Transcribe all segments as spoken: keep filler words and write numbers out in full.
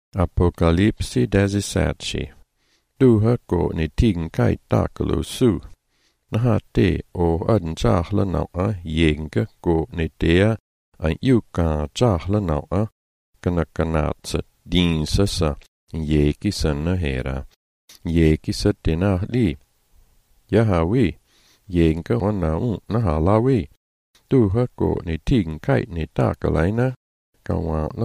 Apokalipsi dezisatsi. Duha ko ni ting kai takalo su. Nahate o adn jahla naua yenga ko ni dea an yuka jahla naua kanakanatsa dinsasa yekisa nahera. Yekisa dinahli. Yahawi yenga wanau nahalawi. Duha ko ni ting kai ni takalaina kawala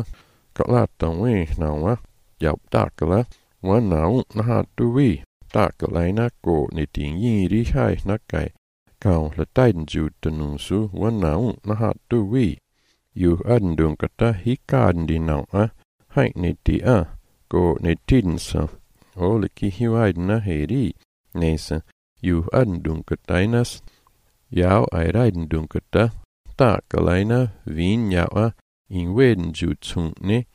kalatawi nawa yap takala wanau nahatuwi takalaina ko ni ting yiri hai nakai kau la taiden ju tenusu wanau nahatuwi yu andung kata hikan di nawa hai ni tia ko ni tinsa oliki hiwaid na heri nesa yu andung katainas yau ai raiden dung kata takalaina vin yawa in weden ju tsungne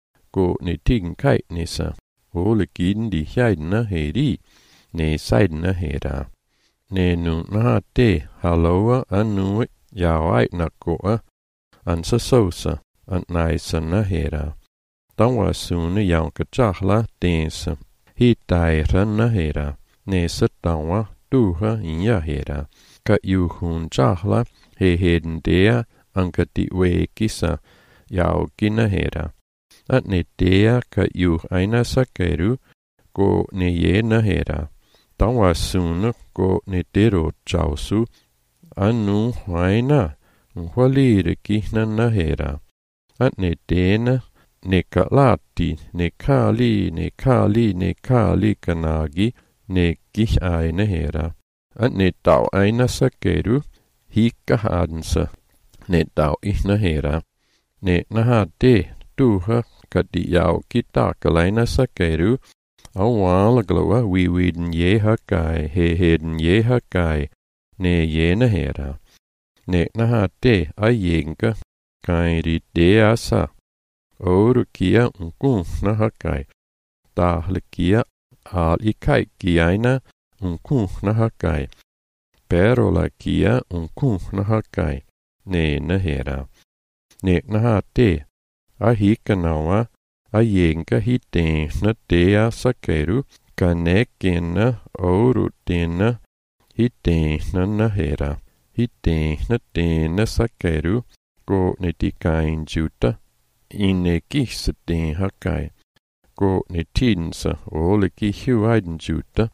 ko ni ting kai nesa ole giden di heiden na heri ne seiden na hera ne nu na te haloa anu yawai na koa an sa sosa an naisa na hera tawa sune yaw ka chahla tensa hi tai ran na hera ne sa tawa duha in ya hera ka yu hun chahla he heden dea ankati we kisa yaw kina hera at ne dea ka yu aina sakeru ko ne ye na hera tawa sunu ko ne dero chausu anu haina nhwalire kihna na hera at ne dena ne kalati ne kali ne kali ne kali kanagi ne kih aina hera at ne taw aina sakeru hika hadensa ne taw ihna hera ne nahate duha kati yaw kita kalaina sakeru awala gloa wiwiden ye hakai he heden ye hakai ne ye na hera ne nahate ayenga kairi deasa oru kia unkun na hakai tahle kia al ikai kiaina unkun na hakai pero la kia unkun na hakai ne na hera ne nahate ahikanawa ayenga hiten na dea sakeru kanekena oru tena hiten na na hera hiten na tena sakeru ko ne tikain juta ine kisa ten hakai ko ne tinsa ole ki huaiden juta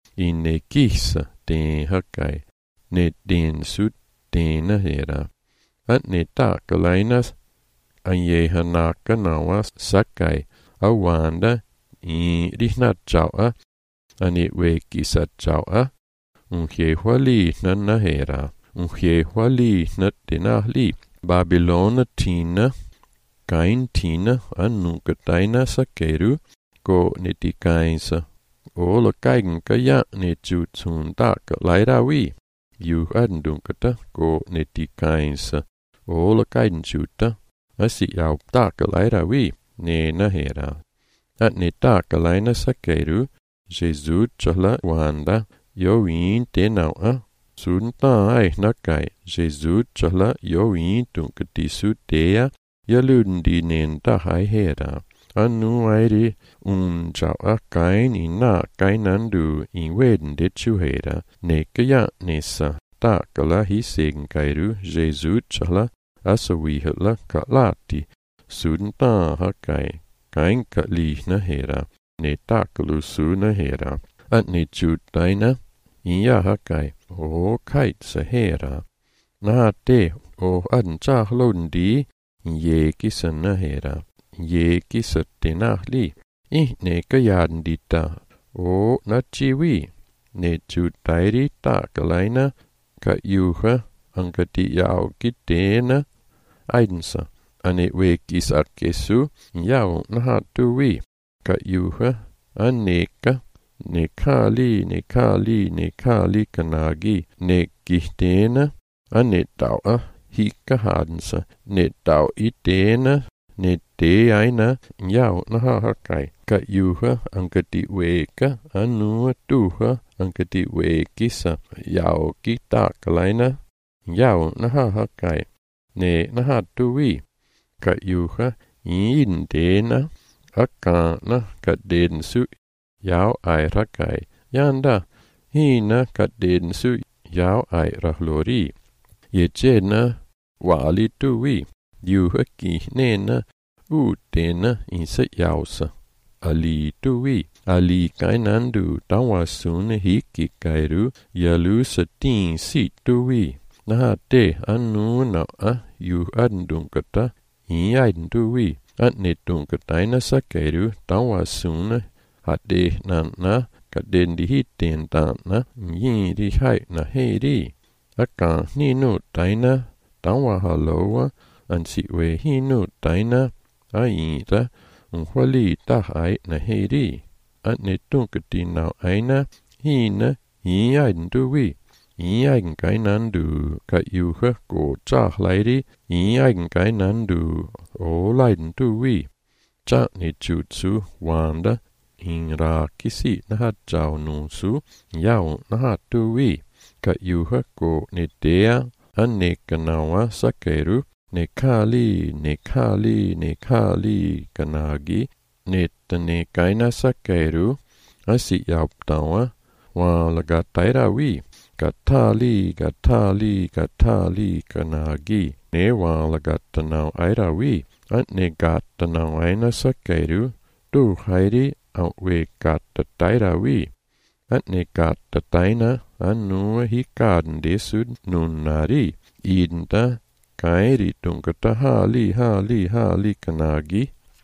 ine kisa ten hakai ne den sut tena hera at ne takalainas anye hanaka nawa sakai awanda i rihnat chawa ani we kisa chawa unhe hwali na na hera unhe hwali na tenahli Babylona tina kain tina anu kataina sakeru ko netikainsa ola kaigen kaya ne jutsun tak lairawi yu andung kata ko netikainsa ola kaiden juta asi yaw tak lairawi ne na hera at ne tak laina sakeru jesu chala wanda yowin tenawa sunta ai nakai jesu chala yowin tung katisu dea yalundi nen ta hai hera anu airi un jawa kain ina kainandu in weden de chu hera ne kaya nesa ta kala hi segen kairu jesu chala asawi hala kalati sunta hakai kain kali na hera ne ta kalu su na hera at ne chutaina iya hakai o kait sa hera na te o adn chahlundi ye kisa na hera ye kisa tenahli ih ne kayan dita o na chiwi ne chutairi ta kalaina ka yuha angkati yaw kitena aidensa ane we kisa kesu yaw nahatuwi ka yuha aneka ne kali ne kali ne kali kanagi ne kihtena ane tawa hika hadensa ne taw itena ne te aina yaw nahakai ka yuha angkati weka anu tuha angkati we kisa yaw kita kalaina yaw nahakai ne nahatuwi ka yuha in dena Akana kadden su yau ai rakai yanda hina kadden su yau ai rahlori yejena wali tuwi yuhaki nena utena insa yausa ali tuwi ali kainandu tawasune hiki kairu yalu satin si tuwi nahate anu na a yu andungkata hiain tuwi atnetungkataina sakairu tawasune hade nana kaden di hiten tana yiri hai na heri aka ninu taina tawa halowa ansi we hinu taina aita unhwali tahai na heri atnetungkatina aina hina hiain tuwi hiain kainandu ka yuha ko chah lairi hiain kainandu o lain tuwi cha ni jutsu wanda inra kisi nahat jau nusu yau nahat tuwi ka yuha ko ne dea ane kanawa sakeru ne kali ne kali ne kali kanagi ne tane kaina sakeru asi yau tawa wa laga tairawi Gatali, gatali, gatali kanagi ne wa laga tanau airawi at ne gatanau aina sakeru tu hairi au we gata tairawi at ne gata taina anu hikaden desud nunari inda kairi tungkata hali hali hali kanagi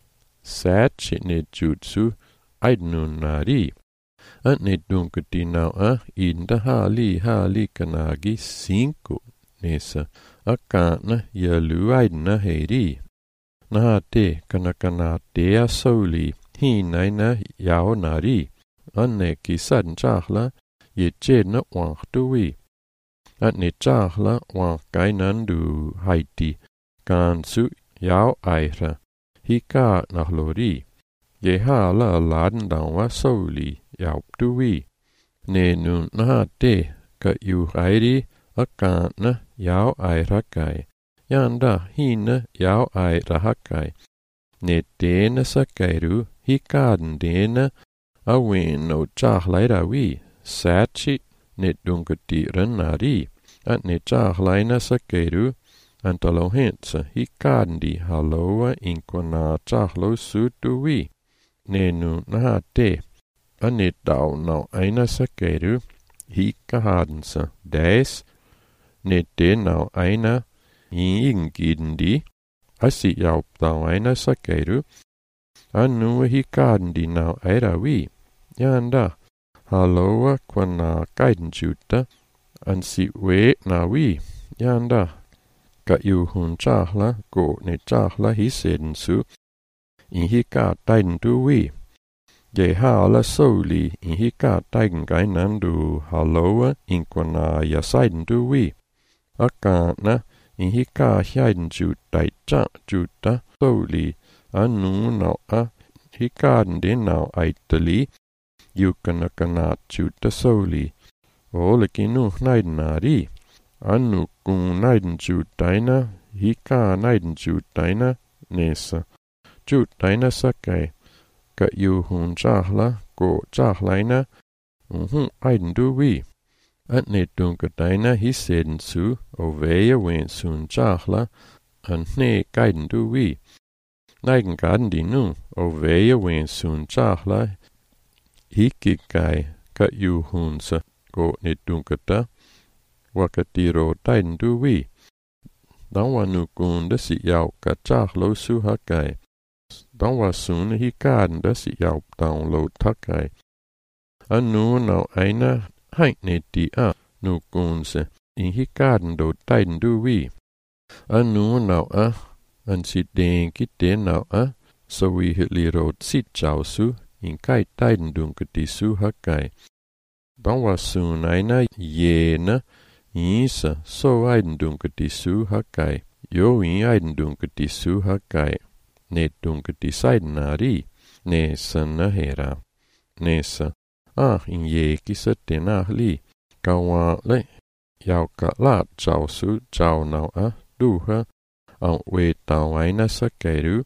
sachi ne jutsu aidnunari at ne tungkatinau a inda hali hali kanagi cinco nesa akana yalu aidna heri nahate kanakana dea soli hinaina yao nari anne kisan chahla ye chena wang tuwi atne chahla wang kainandu haiti kansu yao aira hika nahlori ye hala laden dawa soli yao tuwi ne nun nahate ka yu hairi akana yao aira kai yanda hina yao aira hakai ne tena sakairu hikaden dena awen no chahlairawi sachi ne dunkati ranari at ne chahlaina sakairu antalohensa hikandi haloa inkona chahlo sutuwi ne nun nahate ane dau nau aina sakairu hikahadensa des ne tenau aina ingindi asi yau tau aina sakairu anu hikandi nau airawi yanda haloa kwana kaidenjuta ansi we nawi yanda ka yuhun chahla go ne chahla hisensu in hika taidenduwi ye hala soli in hika taiden kainandu haloa in kwana yasaidenduwi akana in hika hiaiden jutai cha juta soli anu nau a hikaden de nau aitali yukanakana juta soli olekinu naidenari anu kun naiden jutaina hika naiden jutaina nesa jutaina sakai ka yuhun chahla go chahlaina uhun aidenduwi atne tunkataina hisensu oveya wen sun chahla anne kaidenduwi naiden kadendinu oveya wen sun chahla hikikai ka yuhunsa go ne tunkata wakatiro taidenduwi dawanu kunda si yau ka chahlo su hakai dawa sun hikaden da si yau download takai anu nau aina haikne di a nu kunse in hikaden do taidenduwi anu nau a an si den kite nau a so we hitliro sit chau su in kai taidendungkati su hakai dawa sun aina yena isa so aidendungkati su hakai yo in aidendungkati su hakai ne dunkati saidenari nesa nahera nesa ah in ye kisa tenahli kawa le yau ka la chau su chau nau a duha au we tau aina sakairu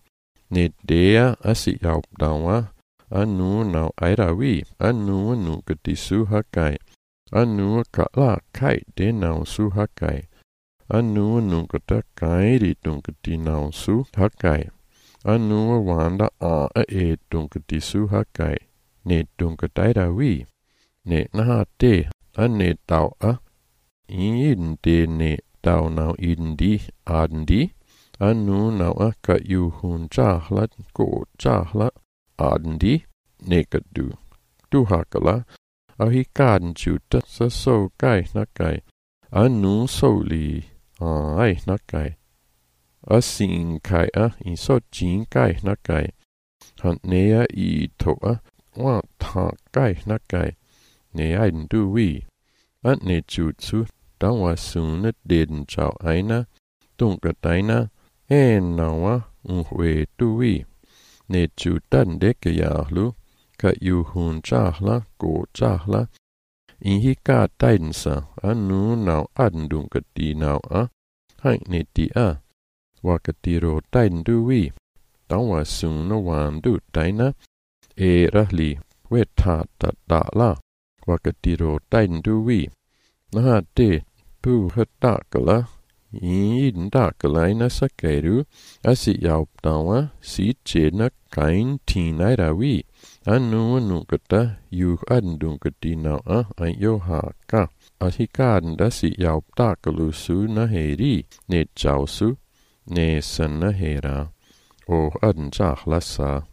ne dea asi yaup dawa anu nau airawi anu nu katisu hakai anu kala kai de nau su hakai anu nu kata kai ri tung kati nau su hakai anu wanda a e tung katisu hakai ne tung katairawi ne naha te ane tau a in de ne tau nau in di adndi anu nau a ka yu hun chahlat ko chahlat adndi ne kadu tu hakala a hi kan chuta sa so kai na kai anu so li ai na kai a sin kai a in so jin kai na kai han ne a i to a wa tha kai na kai ne ai du wi at ne chutsu dan wa sun ne den chao aina tung ka taina en na wa un hwe tu wi ne chutan de ke ya lu ka yu hun cha la ko cha la in hi ka tain sa anu nau an dung ka ti nau a hai ne ti a wa ka ti ro tain du wi dan wa sun no wan du taina e ra li we tha ta ta la wa ka ti ro tain du wi na ha te pu ha ta ka la in da ka lai na sa ke ru asi yau ta wa si che na kain ti nai ra wi anu nu ka ta yu an dung ka ti na a ai yo ha ka a hi kan da si yau ta ka lu su na he ri ne chau su ne san na he ra o an cha la sa